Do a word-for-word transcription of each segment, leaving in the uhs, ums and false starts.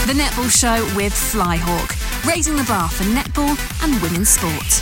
The Netball Show with Flyhawk, raising the bar for netball and women's sport.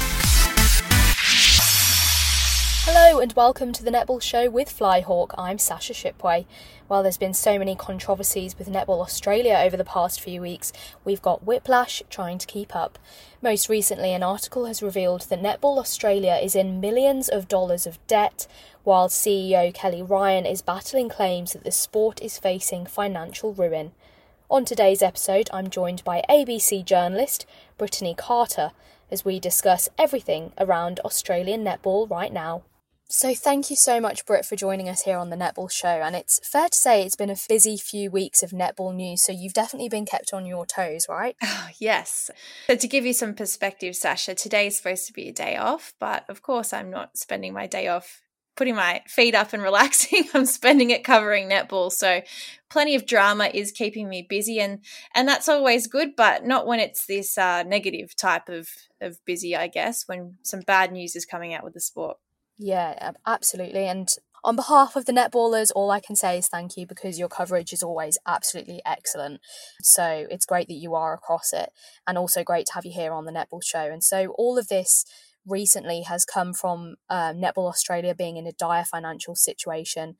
Hello and welcome to the Netball Show with Flyhawk. I'm Sasha Shipway. While there's been so many controversies with Netball Australia over the past few weeks, we've got whiplash trying to keep up. Most recently, an article has revealed that Netball Australia is in millions of dollars of debt, while C E O Kelly Ryan is battling claims that the sport is facing financial ruin. On today's episode, I'm joined by A B C journalist Brittany Carter as we discuss everything around Australian netball right now. So thank you so much, Britt, for joining us here on the Netball Show. And it's fair to say it's been a busy few weeks of netball news, so you've definitely been kept on your toes, right? Oh, yes. So to give you some perspective, Sasha, today is supposed to be a day off, but of course I'm not spending my day off putting my feet up and relaxing. I'm spending it covering netball. So plenty of drama is keeping me busy, and and that's always good, but not when it's this uh, negative type of, of busy, I guess, when some bad news is coming out with the sport. Yeah, absolutely. And on behalf of the netballers, all I can say is thank you, because your coverage is always absolutely excellent. So it's great that you are across it, and also great to have you here on the Netball Show. And so all of this recently has come from um, Netball Australia being in a dire financial situation.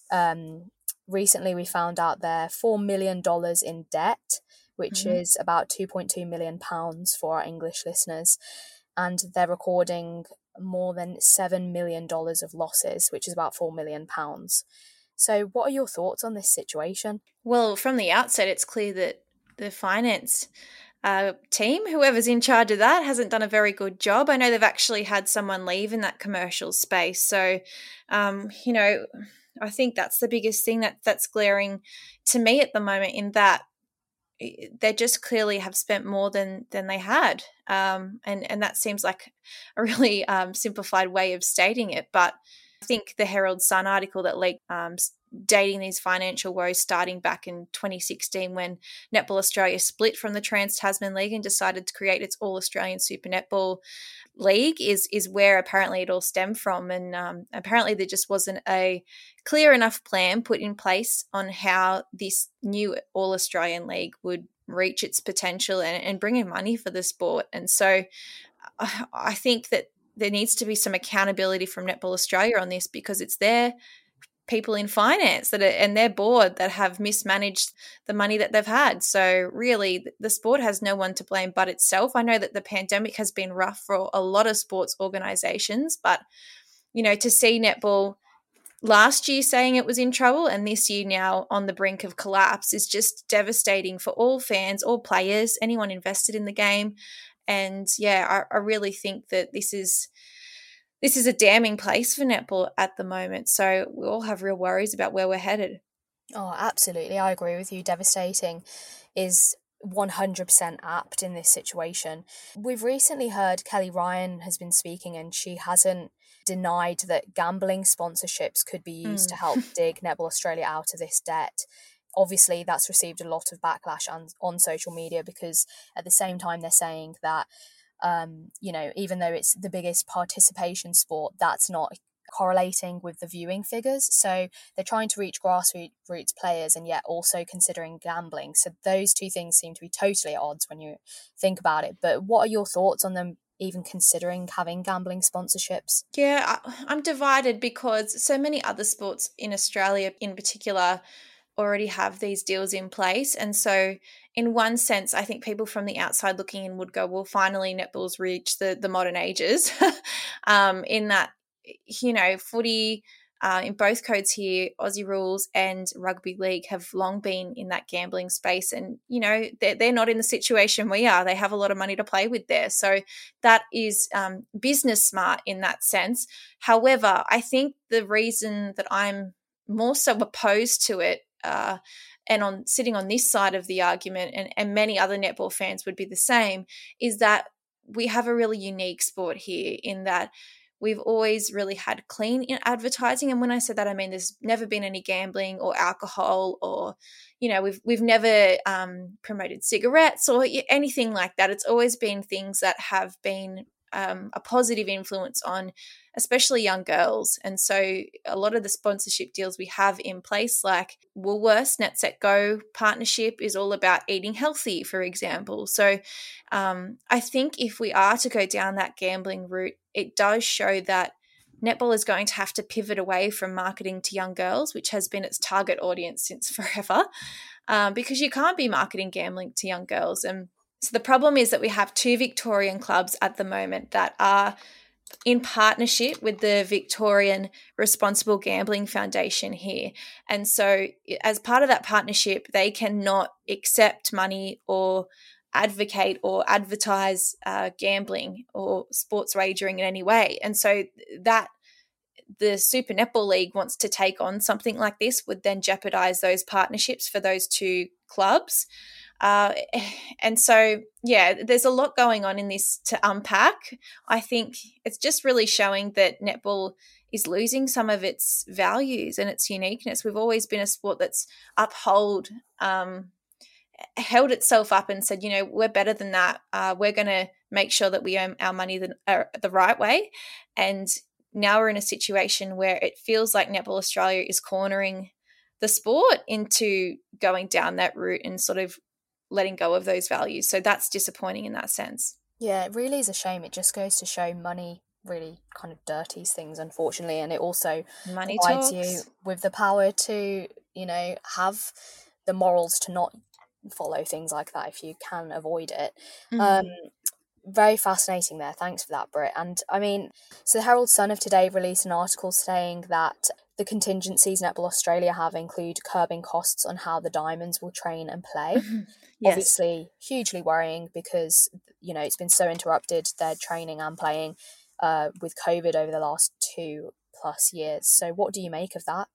Um, recently, we found out they're four million dollars in debt, which mm-hmm. is about two point two million pounds for our English listeners. And they're recording more than seven million dollars of losses, which is about four million pounds. So what are your thoughts on this situation? Well, from the outset, it's clear that the finance uh, team, whoever's in charge of that, hasn't done a very good job. I know they've actually had someone leave in that commercial space. So, um, you know, I think that's the biggest thing that that's glaring to me at the moment, in that they just clearly have spent more than than they had. Um, and, and that seems like a really um, simplified way of stating it. But I think the Herald Sun article that leaked um, dating these financial woes starting back in twenty sixteen, when Netball Australia split from the Trans-Tasman League and decided to create its All-Australian Super Netball League, is is where apparently it all stemmed from. And um, apparently there just wasn't a clear enough plan put in place on how this new All-Australian League would reach its potential and, and bring in money for the sport. And so I, I think that there needs to be some accountability from Netball Australia on this, because it's their people in finance that are, and their board that have mismanaged the money that they've had. So really the sport has no one to blame but itself. I know that the pandemic has been rough for a lot of sports organisations, but, you know, to see netball last year saying it was in trouble and this year now on the brink of collapse is just devastating for all fans, all players, anyone invested in the game. And yeah, I, I really think that this is This is a damning place for netball at the moment. So we all have real worries about where we're headed. Oh, absolutely. I agree with you. Devastating is one hundred percent apt in this situation. We've recently heard Kelly Ryan has been speaking, and she hasn't denied that gambling sponsorships could be used mm. to help dig Netball Australia out of this debt. Obviously, that's received a lot of backlash on, on social media, because at the same time they're saying that Um, you know, even though it's the biggest participation sport, that's not correlating with the viewing figures. So they're trying to reach grassroots players and yet also considering gambling. So those two things seem to be totally at odds when you think about it. But what are your thoughts on them even considering having gambling sponsorships? Yeah, I, I'm divided, because so many other sports in Australia in particular already have these deals in place. And so in one sense, I think people from the outside looking in would go, well, finally netball's reached the, the modern ages, um, in that, you know, footy uh, in both codes here, Aussie rules and rugby league have long been in that gambling space. And, you know, they're, they're not in the situation we are. They have a lot of money to play with there. So that is um, business smart in that sense. However, I think the reason that I'm more so opposed to it, uh, and on sitting on this side of the argument, and, and many other netball fans would be the same, is that we have a really unique sport here in that we've always really had clean advertising. And when I say that, I mean there's never been any gambling or alcohol, or, you know, we've we've never um, promoted cigarettes or anything like that. It's always been things that have been um, a positive influence on especially young girls. And so a lot of the sponsorship deals we have in place, like Woolworths Net Set Go partnership, is all about eating healthy, for example. So um, I think if we are to go down that gambling route, it does show that netball is going to have to pivot away from marketing to young girls, which has been its target audience since forever, um, because you can't be marketing gambling to young girls. And so the problem is that we have two Victorian clubs at the moment that are in partnership with the Victorian Responsible Gambling Foundation here. And so as part of that partnership, they cannot accept money or advocate or advertise uh, gambling or sports wagering in any way. And so that the Super Netball League wants to take on something like this would then jeopardise those partnerships for those two clubs. Uh, and so, yeah, there's a lot going on in this to unpack. I think it's just really showing that netball is losing some of its values and its uniqueness. We've always been a sport that's uphold, um, held itself up and said, you know, we're better than that. Uh, we're going to make sure that we earn our money the, uh, the right way. And now we're in a situation where it feels like Netball Australia is cornering the sport into going down that route and sort of letting go of those values. So that's disappointing in that sense. Yeah, it really is a shame. It just goes to show money really kind of dirties things, unfortunately, and it also money provides talks. you with the power to, you know, have the morals to not follow things like that if you can avoid it. Mm-hmm. Um, very fascinating there. Thanks for that, Britt. And I mean, so the Herald Sun of today released an article saying that the contingencies Netball Australia have include curbing costs on how the Diamonds will train and play. Yes. Obviously, hugely worrying because, you know, it's been so interrupted, their training and playing uh, with COVID over the last two plus years. So what do you make of that?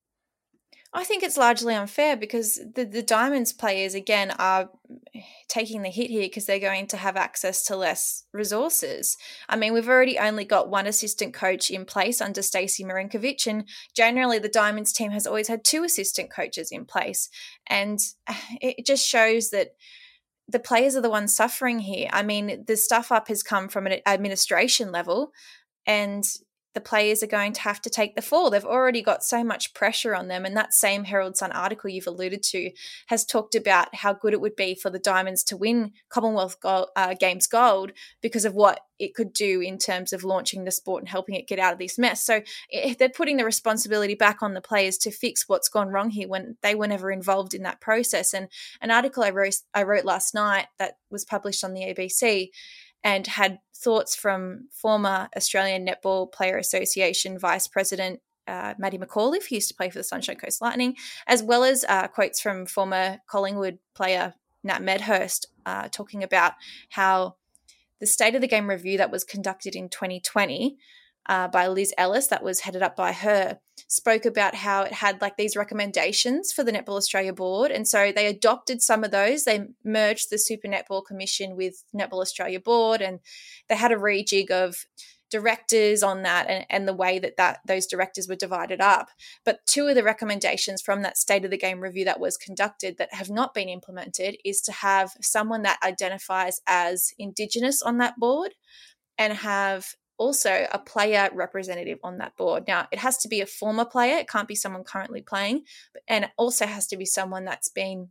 I think it's largely unfair because the, the Diamonds players, again, are taking the hit here because they're going to have access to less resources. I mean, we've already only got one assistant coach in place under Stacey Marinkovic, and generally the Diamonds team has always had two assistant coaches in place. And it just shows that the players are the ones suffering here. I mean, the stuff up has come from an administration level, and the players are going to have to take the fall. They've already got so much pressure on them. And that same Herald Sun article you've alluded to has talked about how good it would be for the Diamonds to win Commonwealth gold, uh, Games gold because of what it could do in terms of launching the sport and helping it get out of this mess. So if they're putting the responsibility back on the players to fix what's gone wrong here when they were never involved in that process. And an article I wrote, I wrote last night that was published on the A B C and had thoughts from former Australian Netball Player Association Vice President uh, Maddie McAuliffe, who used to play for the Sunshine Coast Lightning, as well as uh, quotes from former Collingwood player Nat Medhurst uh, talking about how the State of the Game review that was conducted in twenty twenty uh, by Liz Ellis, that was headed up by her, spoke about how it had like these recommendations for the Netball Australia board. And so they adopted some of those. They merged the Super Netball Commission with Netball Australia board, and they had a rejig of directors on that and, and the way that, that those directors were divided up. But two of the recommendations from that State of the Game review that was conducted that have not been implemented is to have someone that identifies as Indigenous on that board and have also a player representative on that board. Now, it has to be a former player. It can't be someone currently playing, and it also has to be someone that's been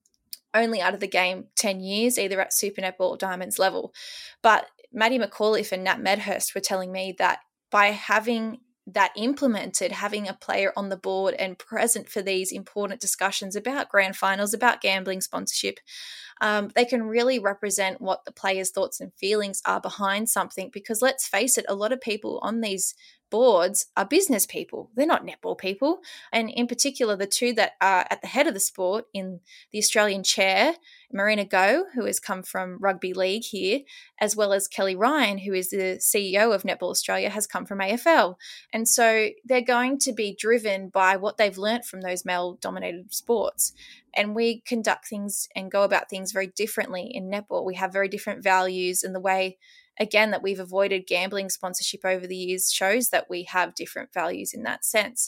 only out of the game ten years, either at Super Netball or Diamonds level. But Maddie McAuliffe and Nat Medhurst were telling me that by having that implemented, having a player on the board and present for these important discussions about grand finals, about gambling sponsorship, um, they can really represent what the players' thoughts and feelings are behind something. Because let's face it, a lot of people on these boards are business people. They're not netball people. And in particular, the two that are at the head of the sport in the Australian chair, Marina Go, who has come from rugby league here, as well as Kelly Ryan, who is the C E O of Netball Australia, has come from A F L. And so they're going to be driven by what they've learnt from those male-dominated sports. And we conduct things and go about things very differently in netball. We have very different values, and the way, again, that we've avoided gambling sponsorship over the years shows that we have different values in that sense.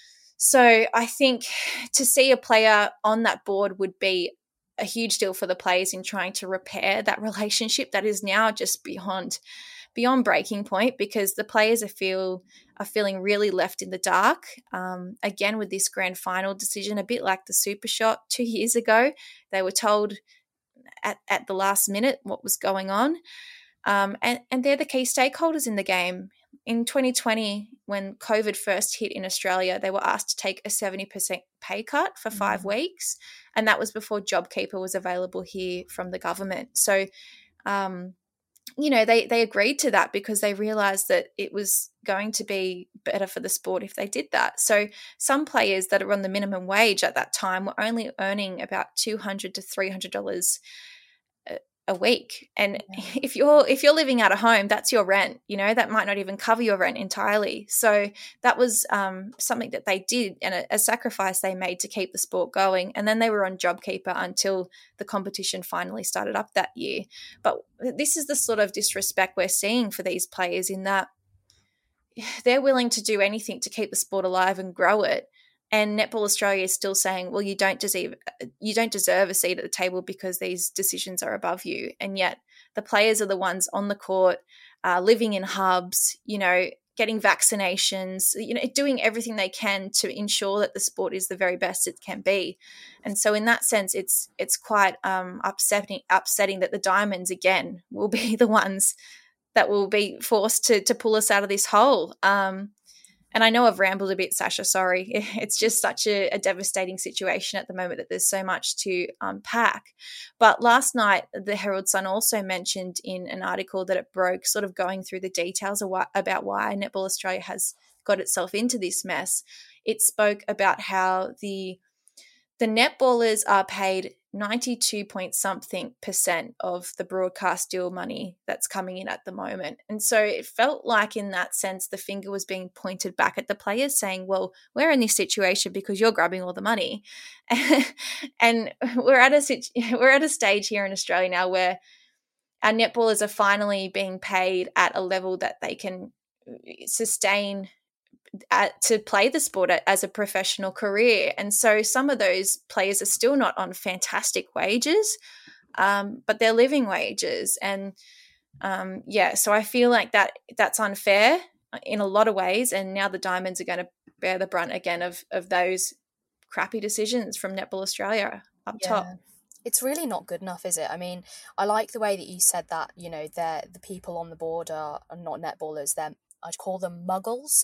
So I think to see a player on that board would be a huge deal for the players in trying to repair that relationship that is now just beyond beyond breaking point because the players are feel are feeling really left in the dark. Um, again, with this grand final decision, a bit like the Super Shot two years ago, they were told at, at the last minute what was going on. Um, and, and they're the key stakeholders in the game. In twenty twenty, when COVID first hit in Australia, they were asked to take a seventy percent pay cut for five mm. weeks. And that was before JobKeeper was available here from the government. So, um, you know, they, they agreed to that because they realised that it was going to be better for the sport if they did that. So some players that are on the minimum wage at that time were only earning about two hundred to three hundred dollars a week. And yeah. if you're if you're living out of home, that's your rent, you know, that might not even cover your rent entirely. So that was um, something that they did and a, a sacrifice they made to keep the sport going. And then they were on JobKeeper until the competition finally started up that year. But this is the sort of disrespect we're seeing for these players in that they're willing to do anything to keep the sport alive and grow it. And Netball Australia is still saying, well, you don't deserve you don't deserve a seat at the table because these decisions are above you. And yet the players are the ones on the court, uh, living in hubs, you know, getting vaccinations, you know, doing everything they can to ensure that the sport is the very best it can be. And so in that sense, it's it's quite um, upsetting, upsetting that the Diamonds, again, will be the ones that will be forced to to pull us out of this hole. Um And I know I've rambled a bit, Sasha, sorry. It's just such a, a devastating situation at the moment that there's so much to unpack. But last night, the Herald Sun also mentioned in an article that it broke, sort of going through the details of why, about why Netball Australia has got itself into this mess. It spoke about how the the netballers are paid ninety-two point something percent of the broadcast deal money that's coming in at the moment. And so it felt like in that sense the finger was being pointed back at the players saying, well, we're in this situation because you're grabbing all the money. And we're at a we're at a stage here in Australia now where our netballers are finally being paid at a level that they can sustain At, to play the sport as a professional career. And so some of those players are still not on fantastic wages, um, but they're living wages. And um, yeah, so I feel like that that's unfair in a lot of ways. And now the Diamonds are going to bear the brunt again of, of those crappy decisions from Netball Australia up yeah. top. It's really not good enough, is it? I mean, I like the way that you said that, you know, they're, the people on the board are, are not netballers, they're I'd call them muggles,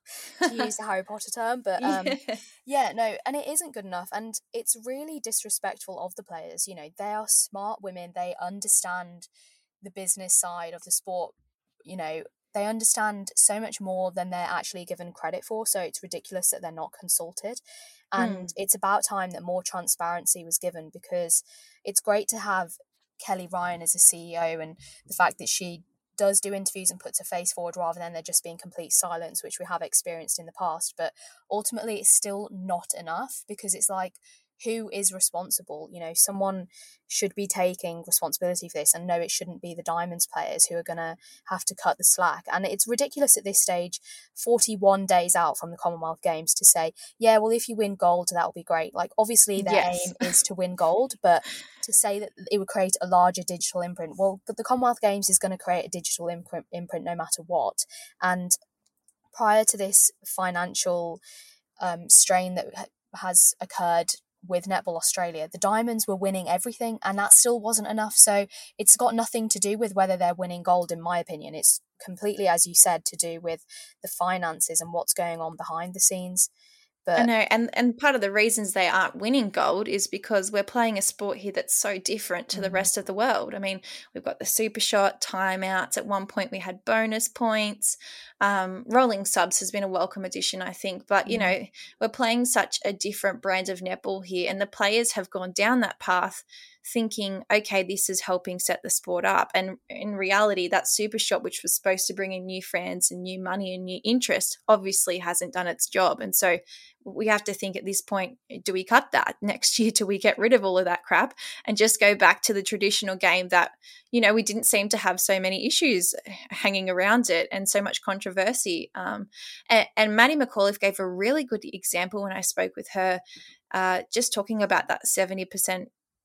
to use the Harry Potter term. But um, yeah. yeah, no, and it isn't good enough. And it's really disrespectful of the players. You know, they are smart women. They understand the business side of the sport. You know, they understand so much more than they're actually given credit for. So it's ridiculous that they're not consulted. And mm. it's about time that more transparency was given, because it's great to have Kelly Ryan as a C E O, and the fact that she does do interviews and puts a face forward rather than there just being complete silence, which we have experienced in the past. But ultimately it's still not enough, because it's like, who is responsible? You know, someone should be taking responsibility for this, and no, it shouldn't be the Diamonds players who are going to have to cut the slack. And it's ridiculous at this stage, forty-one days out from the Commonwealth Games, to say, yeah, well, if you win gold, that will be great. Like, obviously their yes. aim is to win gold, but to say that it would create a larger digital imprint, well, the Commonwealth Games is going to create a digital imprint, imprint no matter what. And prior to this financial um, strain that has occurred with Netball Australia, the Diamonds were winning everything, and that still wasn't enough. So it's got nothing to do with whether they're winning gold, in my opinion. It's completely, as you said, to do with the finances and what's going on behind the scenes. But I know, and, and part of the reasons they aren't winning gold is because we're playing a sport here that's so different to mm-hmm. the rest of the world. I mean, we've got the Super Shot, timeouts. At one point we had bonus points. Um, rolling subs has been a welcome addition, I think. But, mm-hmm. you know, we're playing such a different brand of netball here, and the players have gone down that path thinking, okay, this is helping set the sport up. And in reality, that Super Shot, which was supposed to bring in new fans and new money and new interest, obviously hasn't done its job. And so we have to think at this point, do we cut that next year? Do we get rid of all of that crap and just go back to the traditional game that, you know, we didn't seem to have so many issues hanging around it and so much controversy. Um, and, and Maddie McAuliffe gave a really good example when I spoke with her, uh, just talking about that seventy percent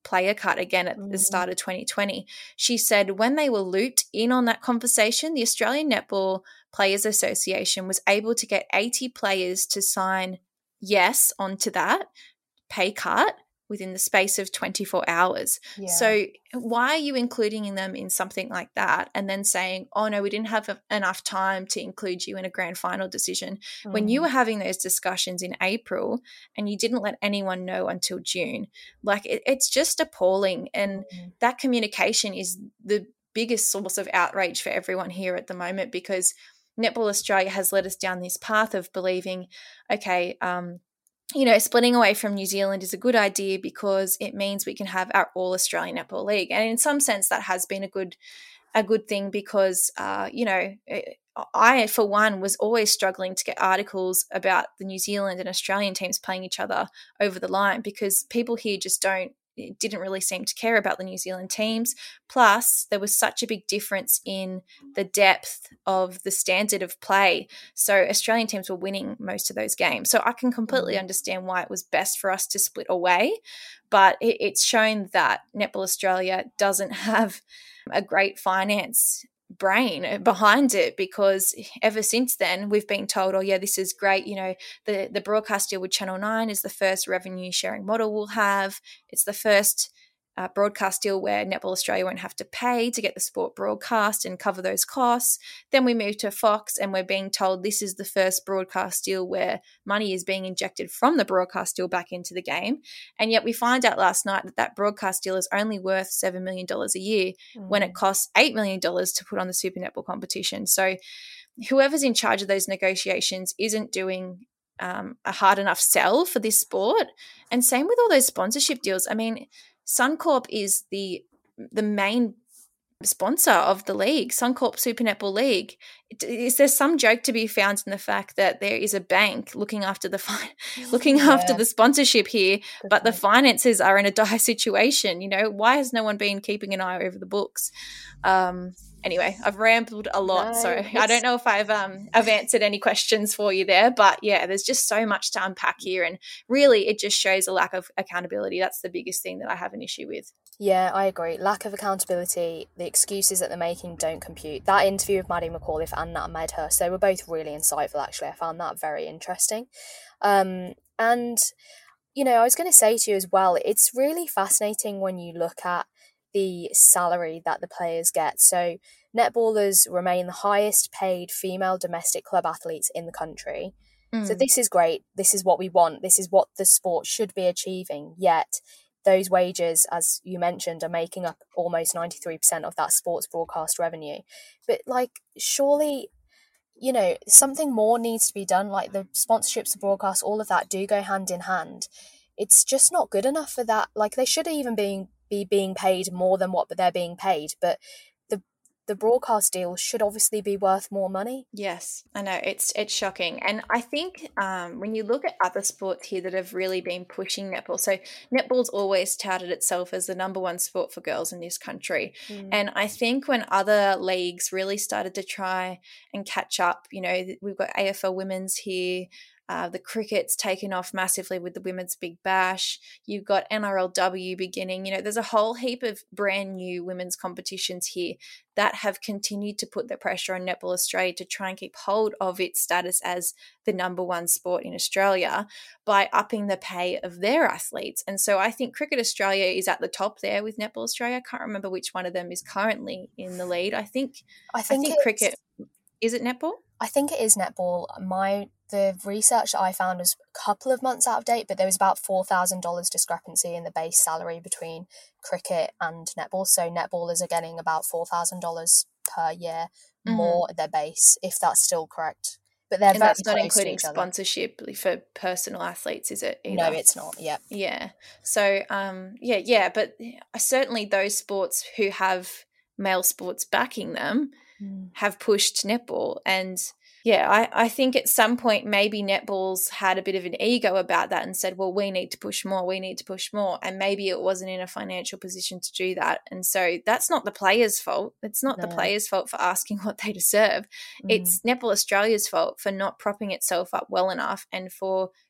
player cut again at the start of twenty twenty. She said when they were looped in on that conversation, the Australian Netball Players Association was able to get eighty players to sign yes onto that pay cut within the space of twenty-four hours. Yeah. So why are you including them in something like that and then saying, oh, no, we didn't have a, enough time to include you in a grand final decision mm. when you were having those discussions in April and you didn't let anyone know until June? Like it, it's just appalling. And mm. that communication is the biggest source of outrage for everyone here at the moment, because Netball Australia has led us down this path of believing, okay, um, you know, splitting away from New Zealand is a good idea because it means we can have our all Australian Netball League. And in some sense that has been a good a good thing because, uh, you know, I, for one, was always struggling to get articles about the New Zealand and Australian teams playing each other over the line because people here just don't, it didn't really seem to care about the New Zealand teams. Plus, there was such a big difference in the depth of the standard of play. So Australian teams were winning most of those games. So I can completely understand why it was best for us to split away. But it, it's shown that Netball Australia doesn't have a great finance brain behind it, because ever since then we've been told, oh yeah, this is great, you know, the the broadcast deal with Channel nine is the first revenue sharing model we'll have. It's the first uh, broadcast deal where Netball Australia won't have to pay to get the sport broadcast and cover those costs. Then we move to Fox and we're being told this is the first broadcast deal where money is being injected from the broadcast deal back into the game. And yet we find out last night that that broadcast deal is only worth seven million dollars a year mm. when it costs eight million dollars to put on the Super Netball competition. So whoever's in charge of those negotiations isn't doing um, a hard enough sell for this sport. And same with all those sponsorship deals. I mean, Suncorp is the the main sponsor of the league, Suncorp Super Netball League. Is there some joke to be found in the fact that there is a bank looking after the fi- looking yeah. after the sponsorship here, Good but point. The finances are in a dire situation? You know, why has no one been keeping an eye over the books? Um, anyway, I've rambled a lot, no, so it's... I don't know if I've um I've answered any questions for you there, but yeah, there's just so much to unpack here, and really it just shows a lack of accountability. That's the biggest thing that I have an issue with. Yeah, I agree. Lack of accountability, the excuses that they're making don't compute. That interview with Maddie McAuliffe and Nat Medhurst, they were both really insightful, actually. I found that very interesting. Um, and, you know, I was going to say to you as well, it's really fascinating when you look at the salary that the players get. So netballers remain the highest paid female domestic club athletes in the country. Mm. So this is great. This is what we want. This is what the sport should be achieving. Yet those wages, as you mentioned, are making up almost ninety-three percent of that sports broadcast revenue. But, like, surely, you know, something more needs to be done. Like, the sponsorships, the broadcast, all of that do go hand in hand. It's just not good enough for that. Like, they should even be, be being paid more than what they're being paid. But the the broadcast deal should obviously be worth more money. Yes, I know. It's it's shocking. And I think um, when you look at other sports here that have really been pushing netball, so netball's always touted itself as the number one sport for girls in this country. Mm. And I think when other leagues really started to try and catch up, you know, we've got A F L Women's here, Uh, the cricket's taken off massively with the Women's Big Bash. You've got N R L W beginning. You know, there's a whole heap of brand new women's competitions here that have continued to put the pressure on Netball Australia to try and keep hold of its status as the number one sport in Australia by upping the pay of their athletes. And so I think Cricket Australia is at the top there with Netball Australia. I can't remember which one of them is currently in the lead. I think I think, I think cricket. Is it netball? I think it is netball. My the research that I found was a couple of months out of date, but there was about four thousand dollars discrepancy in the base salary between cricket and netball. So netballers are getting about four thousand dollars per year mm-hmm. more at their base, if that's still correct. But they're and very that's not including sponsorship for personal athletes, is it? Either? No, it's not. Yeah. Yeah. So, um, yeah, yeah. But certainly those sports who have male sports backing them mm. have pushed netball. And yeah, I, I think at some point maybe netball's had a bit of an ego about that and said, well, we need to push more, we need to push more. And maybe it wasn't in a financial position to do that. And so that's not the players' fault. It's not no. the players' fault for asking what they deserve. Mm. It's Netball Australia's fault for not propping itself up well enough and for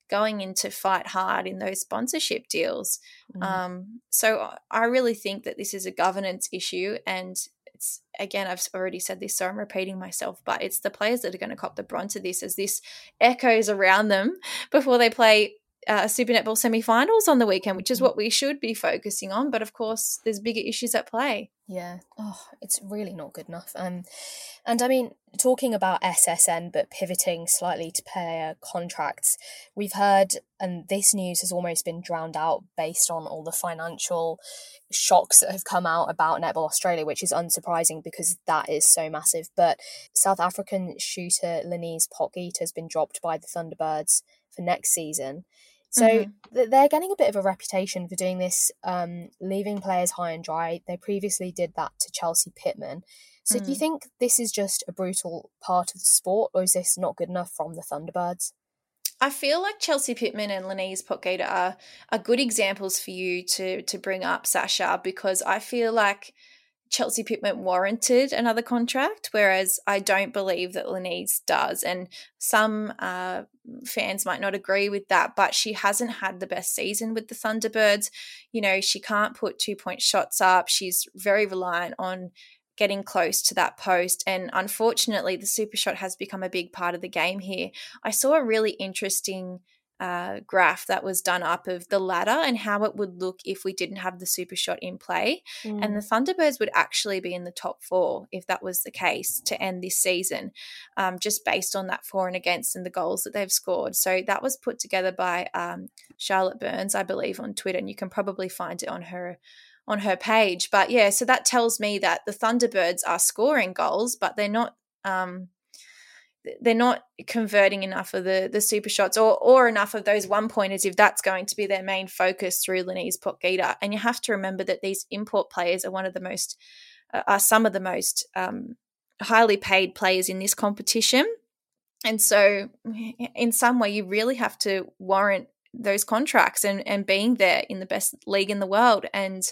going in to fight hard in those sponsorship deals. Mm. Um, so I really think that this is a governance issue, and it's, again, I've already said this, so I'm repeating myself, but it's the players that are going to cop the brunt of this as this echoes around them before they play uh, Super Netball semi-finals on the weekend, which is what we should be focusing on. But of course, there's bigger issues at play. Yeah. Oh, it's really not good enough. Um, and I mean, talking about S S N, but pivoting slightly to player contracts, we've heard, and this news has almost been drowned out based on all the financial shocks that have come out about Netball Australia, which is unsurprising because that is so massive. But South African shooter Lenise Potgieter has been dropped by the Thunderbirds for next season. So mm-hmm. they're getting a bit of a reputation for doing this, um, leaving players high and dry. They previously did that to Chelsea Pittman. So mm. do you think this is just a brutal part of the sport, or is this not good enough from the Thunderbirds? I feel like Chelsea Pittman and Lenise Potgieter are, are good examples for you to to bring up, Sasha, because I feel like Chelsea Pittman warranted another contract, whereas I don't believe that Lenise does. And some uh, fans might not agree with that, but she hasn't had the best season with the Thunderbirds. You know, she can't put two-point shots up. She's very reliant on getting close to that post. And unfortunately, the super shot has become a big part of the game here. I saw a really interesting uh, graph that was done up of the ladder and how it would look if we didn't have the super shot in play. Mm. And the Thunderbirds would actually be in the top four if that was the case to end this season, um, just based on that for and against and the goals that they've scored. So that was put together by um, Charlotte Burns, I believe, on Twitter, and you can probably find it on her on her page. But yeah, so that tells me that the Thunderbirds are scoring goals, but they're not um, they're not converting enough of the the super shots or or enough of those one pointers if that's going to be their main focus through Lenise Potgieter. And you have to remember that these import players are one of the most uh, are some of the most um, highly paid players in this competition. And so in some way you really have to warrant those contracts and, and being there in the best league in the world. And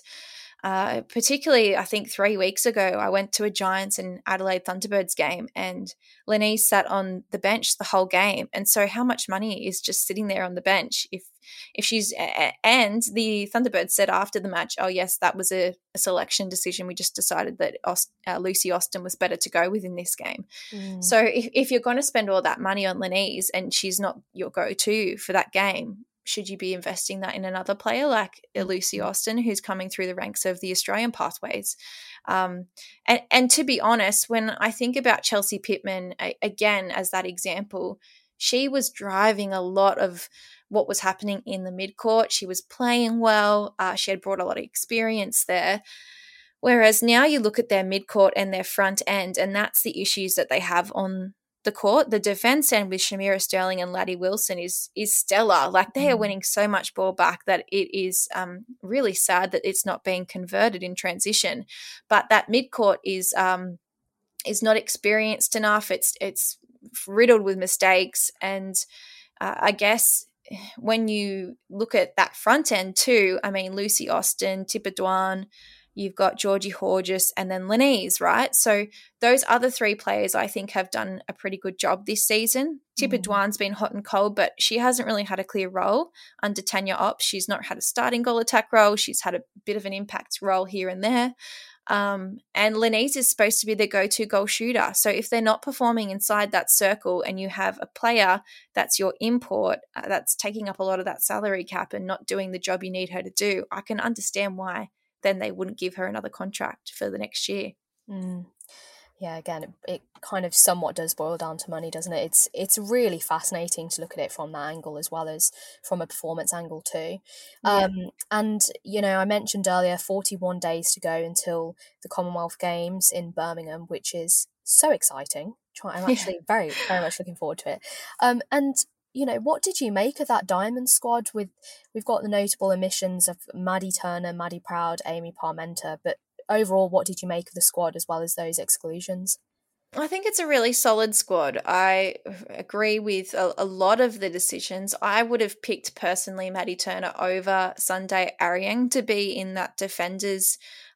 uh, particularly, I think three weeks ago, I went to a Giants and Adelaide Thunderbirds game, and Lenise sat on the bench the whole game. And so how much money is just sitting there on the bench if if she's – and the Thunderbirds said after the match, oh, yes, that was a, a selection decision. We just decided that Aust- uh, Lucy Austin was better to go with in this game. Mm. So if, if you're going to spend all that money on Lenise and she's not your go-to for that game, should you be investing that in another player like Lucy Austin, who's coming through the ranks of the Australian pathways? Um, and, and to be honest, when I think about Chelsea Pittman, a, again, as that example, she was driving a lot of what was happening in the midcourt. She was playing well. Uh, she had brought a lot of experience there. Whereas now you look at their midcourt and their front end, and that's the issues that they have on the court. The defense end with Shamira Sterling and Laddie Wilson is is stellar. Like, they are winning so much ball back that it is um, really sad that it's not being converted in transition. But that midcourt is um, is not experienced enough. It's it's riddled with mistakes, and uh, I guess when you look at that front end too, I mean, Lucy Austin, Tippa Dwan, you've got Georgie Horgis, and then Lenise, right? So those other three players I think have done a pretty good job this season. Tippa mm. Dwan's been hot and cold, but she hasn't really had a clear role under Tanya Ops. She's not had a starting goal attack role. She's had a bit of an impact role here and there. Um, and Lenise is supposed to be the go-to goal shooter. So if they're not performing inside that circle and you have a player that's your import uh, that's taking up a lot of that salary cap and not doing the job you need her to do, I can understand why then they wouldn't give her another contract for the next year. Mm. Yeah, again, it, it kind of somewhat does boil down to money, doesn't it? It's it's really fascinating to look at it from that angle as well as from a performance angle too. Yeah. Um, and, you know, I mentioned earlier forty-one days to go until the Commonwealth Games in Birmingham, which is so exciting. I'm actually yeah. very, very much looking forward to it. Um, and you know, what did you make of that Diamond squad? With we've got the notable omissions of Maddie Turner, Maddie Proud, Amy Parmenter, but overall, what did you make of the squad as well as those exclusions? I think it's a really solid squad. I agree with a, a lot of the decisions. I would have picked personally Maddie Turner over Sunday Ariang to be in that defenders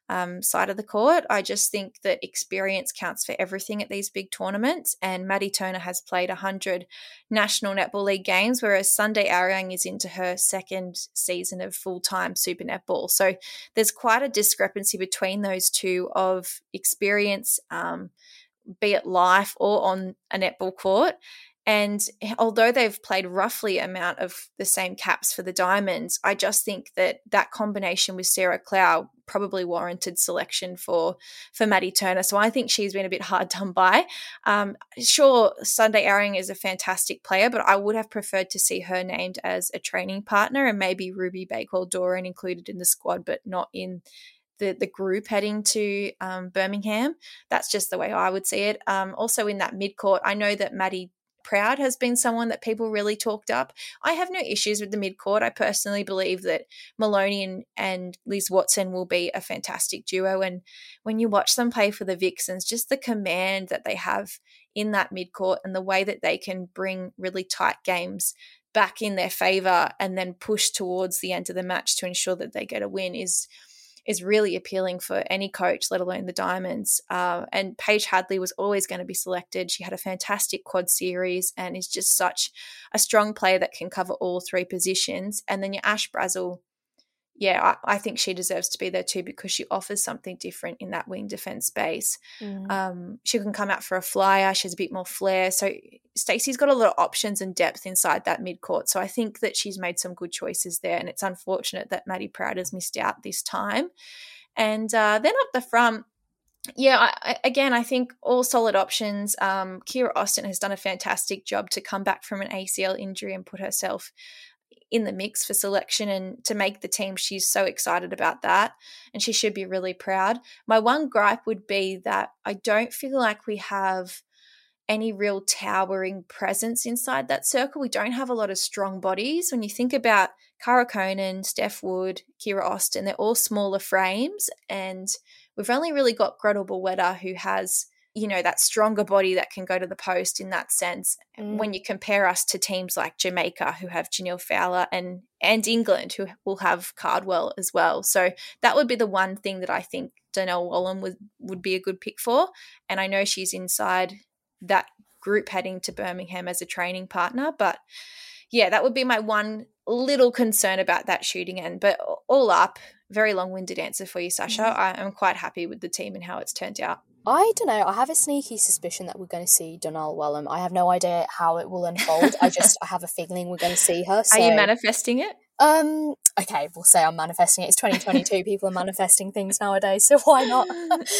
um, side of the court. I just think that experience counts for everything at these big tournaments, and Maddie Turner has played one hundred National Netball League games, whereas Sunday Ariang is into her second season of full-time Super Netball. So there's quite a discrepancy between those two of experience, um, be it live or on a netball court. And although they've played roughly amount of the same caps for the Diamonds, I just think that that combination with Sarah Clow probably warranted selection for for Maddie Turner. So I think she's been a bit hard done by. Um, sure, Sunday Ariang is a fantastic player, but I would have preferred to see her named as a training partner, and maybe Ruby Bakewell-Doran included in the squad, but not in the the group heading to um, Birmingham. That's just the way I would see it. Um, also in that mid-court, I know that Maddie Proud has been someone that people really talked up. I have no issues with the mid-court. I personally believe that Maloney and, and Liz Watson will be a fantastic duo. And when you watch them play for the Vixens, just the command that they have in that mid-court and the way that they can bring really tight games back in their favour and then push towards the end of the match to ensure that they get a win is is really appealing for any coach, let alone the Diamonds. Uh, and Paige Hadley was always going to be selected. She had a fantastic quad series and is just such a strong player that can cover all three positions. And then your Ash Brazel, yeah, I, I think she deserves to be there too because she offers something different in that wing defence space. Mm. Um, she can come out for a flyer. She has a bit more flair. So Stacey's got a lot of options and depth inside that mid-court. So I think that she's made some good choices there, and it's unfortunate that Maddie Proud has missed out this time. And uh, then up the front, yeah, I, again, I think all solid options. Um, Kira Austin has done a fantastic job to come back from an A C L injury and put herself in the mix for selection and to make the team. She's so excited about that, and she should be really proud. My one gripe would be that I don't feel like we have any real towering presence inside that circle. We don't have a lot of strong bodies. When you think about Cara Conan, Steph Wood, Kira Austin, they're all smaller frames, and we've only really got Gretel Bellwether who has, you know, that stronger body that can go to the post in that sense. Mm. When you compare us to teams like Jamaica who have Janelle Fowler and and England who will have Cardwell as well. So that would be the one thing that I think Donnell Wallen would, would be a good pick for. And I know she's inside that group heading to Birmingham as a training partner. But, yeah, that would be my one little concern about that shooting end. But all up, very long-winded answer for you, Sasha. Mm. I, I'm quite happy with the team and how it's turned out. I don't know. I have a sneaky suspicion that we're going to see Donnell Wellham. I have no idea how it will unfold. I just I have a feeling we're going to see her. So. Are you manifesting it? Um. Okay, we'll say I'm manifesting it. It's twenty twenty-two. People are manifesting things nowadays, so why not?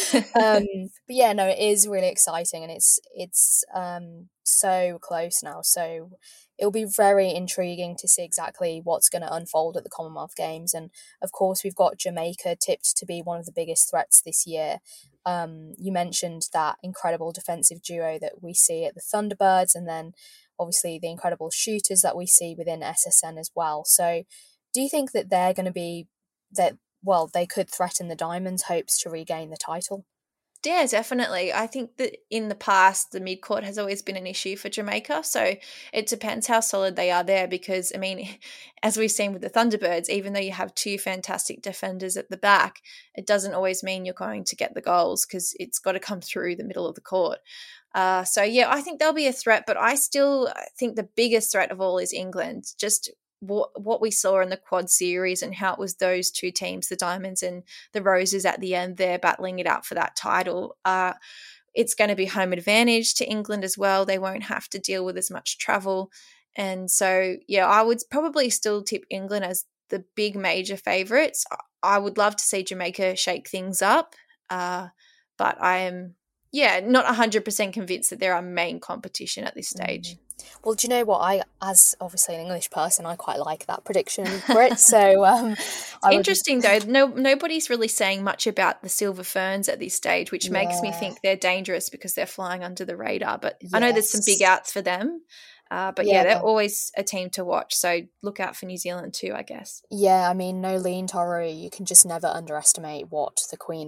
um. But yeah, no, it is really exciting, and it's it's um so close now. So it'll be very intriguing to see exactly what's going to unfold at the Commonwealth Games. And of course, we've got Jamaica tipped to be one of the biggest threats this year. Um, you mentioned that incredible defensive duo that we see at the Thunderbirds, and then obviously the incredible shooters that we see within S S N as well. So do you think that they're going to be, that, well, they could threaten the Diamonds' hopes to regain the title? Yeah, definitely. I think that in the past, the mid-court has always been an issue for Jamaica. So it depends how solid they are there because, I mean, as we've seen with the Thunderbirds, even though you have two fantastic defenders at the back, it doesn't always mean you're going to get the goals because it's got to come through the middle of the court. Uh, so, yeah, I think they'll be a threat, but I still think the biggest threat of all is England. Just what what we saw in the quad series and how it was those two teams, the Diamonds and the Roses at the end there battling it out for that title. Uh, it's going to be home advantage to England as well. They won't have to deal with as much travel. And so, yeah, I would probably still tip England as the big major favourites. I would love to see Jamaica shake things up, uh, but I am, yeah, not one hundred percent convinced that they're our main competition at this stage. Mm. Well, do you know what? I, as obviously an English person, I quite like that prediction for it. So, um, I interesting would... though. No, nobody's really saying much about the Silver Ferns at this stage, which yeah. makes me think they're dangerous because they're flying under the radar. But yes. I know there's some big outs for them. Uh, but yeah, yeah they're but... always a team to watch. So look out for New Zealand too, I guess. Yeah, I mean, Nolene Toru, you can just never underestimate what the Queen of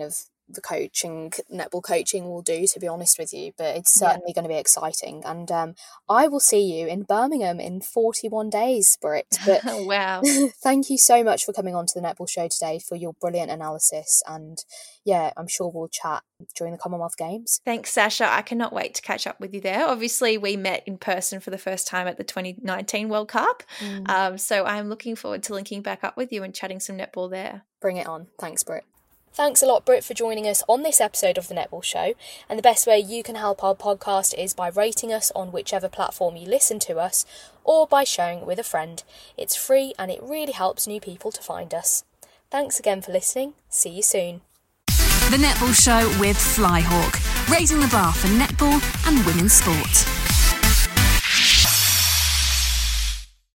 the coaching, netball coaching will do, to be honest with you, but it's certainly yeah. going to be exciting. And um, I will see you in Birmingham in forty-one days, Britt. But wow. Thank you so much for coming on to the Netball Show today, for your brilliant analysis. And yeah, I'm sure we'll chat during the Commonwealth Games. Thanks, Sasha. I cannot wait to catch up with you there. Obviously, we met in person for the first time at the twenty nineteen World Cup. Mm. Um, so I'm looking forward to linking back up with you and chatting some netball there. Bring it on. Thanks, Britt. Thanks a lot, Britt, for joining us on this episode of The Netball Show. And the best way you can help our podcast is by rating us on whichever platform you listen to us, or by sharing it with a friend. It's free and it really helps new people to find us. Thanks again for listening. See you soon. The Netball Show with Flyhawk, raising the bar for netball and women's sport.